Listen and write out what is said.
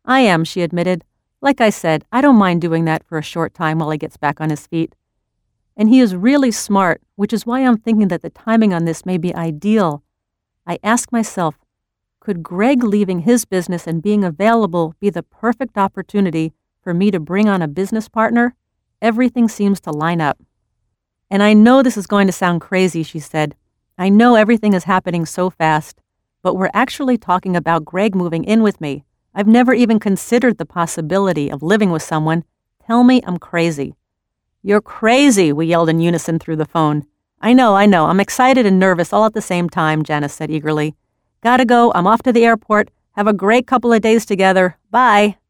I am, she admitted. Like I said, I don't mind doing that for a short time while he gets back on his feet. And he is really smart, which is why I'm thinking that the timing on this may be ideal. I ask myself, could Greg leaving his business and being available be the perfect opportunity for me to bring on a business partner? Everything seems to line up. And I know this is going to sound crazy, she said. I know everything is happening so fast, but we're actually talking about Greg moving in with me. I've never even considered the possibility of living with someone. Tell me I'm crazy. You're crazy, we yelled in unison through the phone. I know. I'm excited and nervous all at the same time, Janice said eagerly. Gotta go. I'm off to the airport. Have a great couple of days together. Bye.